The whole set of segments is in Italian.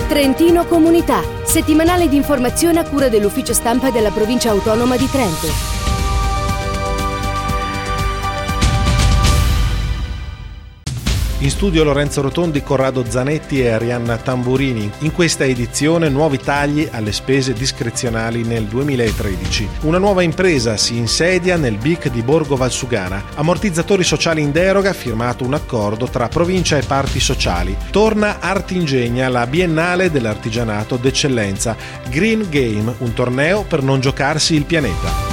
Trentino Comunità, settimanale di informazione a cura dell'Ufficio Stampa della Provincia Autonoma di Trento. In studio Lorenzo Rotondi, Corrado Zanetti e Arianna Tamburini. In questa edizione nuovi tagli alle spese discrezionali nel 2013. Una nuova impresa si insedia nel BIC di Borgo Valsugana. Ammortizzatori sociali in deroga, firmato un accordo tra provincia e parti sociali. Torna Artingegna, la biennale dell'artigianato d'eccellenza. Green Game, un torneo per non giocarsi il pianeta.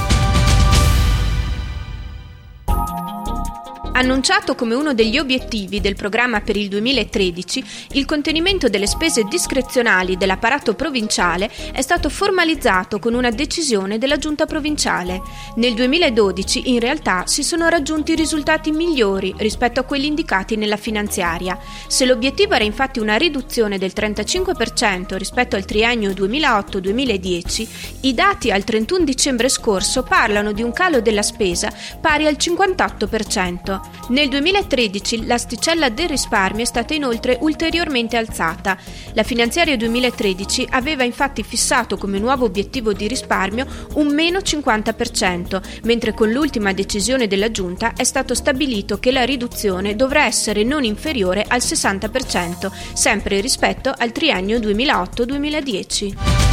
Annunciato come uno degli obiettivi del programma per il 2013, il contenimento delle spese discrezionali dell'apparato provinciale è stato formalizzato con una decisione della Giunta provinciale. Nel 2012, in realtà, si sono raggiunti risultati migliori rispetto a quelli indicati nella finanziaria. Se l'obiettivo era infatti una riduzione del 35% rispetto al triennio 2008-2010, i dati al 31 dicembre scorso parlano di un calo della spesa pari al 58%. Nel 2013 l'asticella del risparmio è stata inoltre ulteriormente alzata. La finanziaria 2013 aveva infatti fissato come nuovo obiettivo di risparmio un meno 50%, mentre con l'ultima decisione della Giunta è stato stabilito che la riduzione dovrà essere non inferiore al 60%, sempre rispetto al triennio 2008-2010.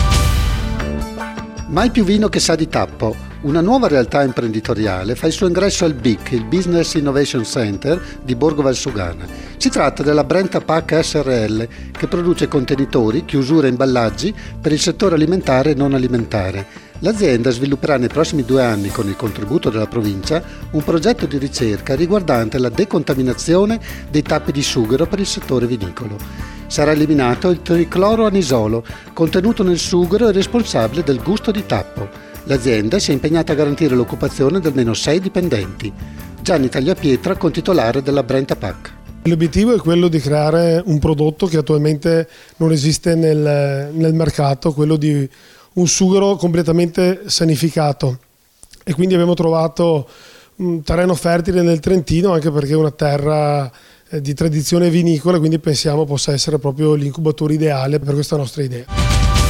Mai più vino che sa di tappo. Una nuova realtà imprenditoriale fa il suo ingresso al BIC, il Business Innovation Center di Borgo Valsugana. Si tratta della Brenta Pack SRL, che produce contenitori, chiusure e imballaggi per il settore alimentare e non alimentare. L'azienda svilupperà nei prossimi 2 anni, con il contributo della provincia, un progetto di ricerca riguardante la decontaminazione dei tappi di sughero per il settore vinicolo. Sarà eliminato il tricloroanisolo, contenuto nel sughero e responsabile del gusto di tappo. L'azienda si è impegnata a garantire l'occupazione di almeno 6 dipendenti. Gianni Tagliapietra, contitolare della Brenta Pack. L'obiettivo è quello di creare un prodotto che attualmente non esiste nel mercato, quello di un sughero completamente sanificato, e quindi abbiamo trovato un terreno fertile nel Trentino, anche perché è una terra di tradizione vinicola, quindi pensiamo possa essere proprio l'incubatore ideale per questa nostra idea.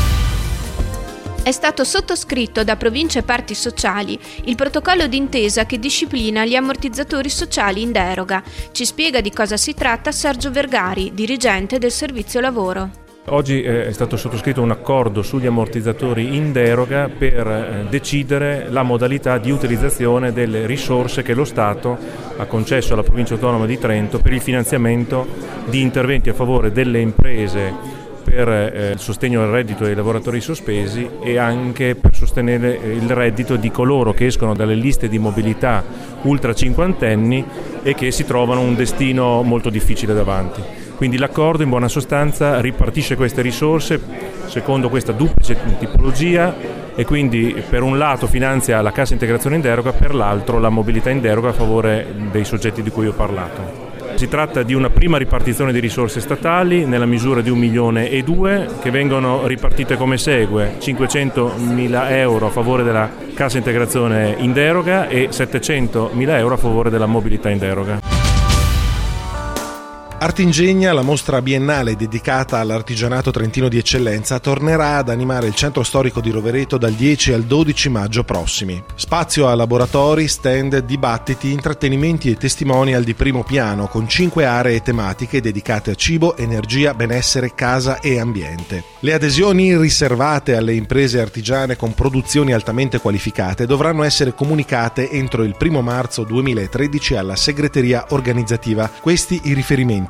È stato sottoscritto da province e parti sociali il protocollo d'intesa che disciplina gli ammortizzatori sociali in deroga. Ci spiega di cosa si tratta Sergio Vergari, dirigente del Servizio Lavoro. Oggi è stato sottoscritto un accordo sugli ammortizzatori in deroga per decidere la modalità di utilizzazione delle risorse che lo Stato ha concesso alla Provincia Autonoma di Trento per il finanziamento di interventi a favore delle imprese per il sostegno al reddito dei lavoratori sospesi e anche per sostenere il reddito di coloro che escono dalle liste di mobilità ultra cinquantenni e che si trovano un destino molto difficile davanti. Quindi l'accordo in buona sostanza ripartisce queste risorse secondo questa duplice tipologia e quindi per un lato finanzia la cassa integrazione in deroga, per l'altro la mobilità in deroga a favore dei soggetti di cui ho parlato. Si tratta di una prima ripartizione di risorse statali nella misura di 1,2 milioni che vengono ripartite come segue: 500.000 euro a favore della cassa integrazione in deroga e 700.000 euro a favore della mobilità in deroga. Artingegna, la mostra biennale dedicata all'artigianato trentino di eccellenza, tornerà ad animare il centro storico di Rovereto dal 10 al 12 maggio prossimi. Spazio a laboratori, stand, dibattiti, intrattenimenti e testimonial di primo piano, con 5 aree tematiche dedicate a cibo, energia, benessere, casa e ambiente. Le adesioni riservate alle imprese artigiane con produzioni altamente qualificate dovranno essere comunicate entro il 1 marzo 2013 alla segreteria organizzativa. Questi i riferimenti: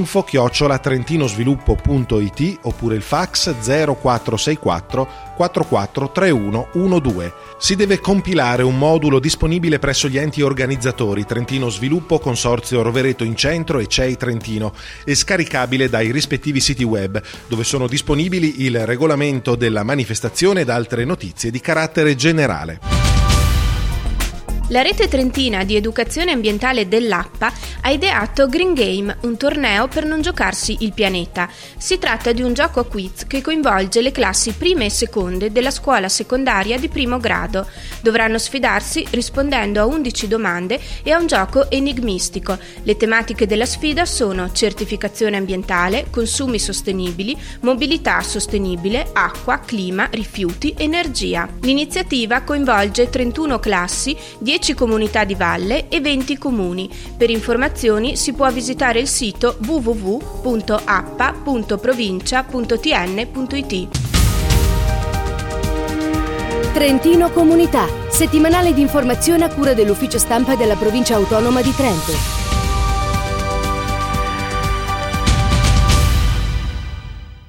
info@trentinosviluppo.it oppure il fax 0464 443112. Si deve compilare un modulo disponibile presso gli enti organizzatori Trentino Sviluppo, Consorzio Rovereto in Centro e CEI Trentino e scaricabile dai rispettivi siti web, dove sono disponibili il regolamento della manifestazione ed altre notizie di carattere generale. La rete trentina di educazione ambientale dell'APPA ha ideato Green Game, un torneo per non giocarsi il pianeta. Si tratta di un gioco a quiz che coinvolge le classi prime e seconde della scuola secondaria di primo grado. Dovranno sfidarsi rispondendo a 11 domande e a un gioco enigmistico. Le tematiche della sfida sono certificazione ambientale, consumi sostenibili, mobilità sostenibile, acqua, clima, rifiuti, energia. L'iniziativa coinvolge 31 classi, 10 comunità di valle e 20 comuni. Per informazioni si può visitare il sito www.appa.provincia.tn.it. Trentino Comunità, settimanale di informazione a cura dell'Ufficio Stampa della Provincia Autonoma di Trento.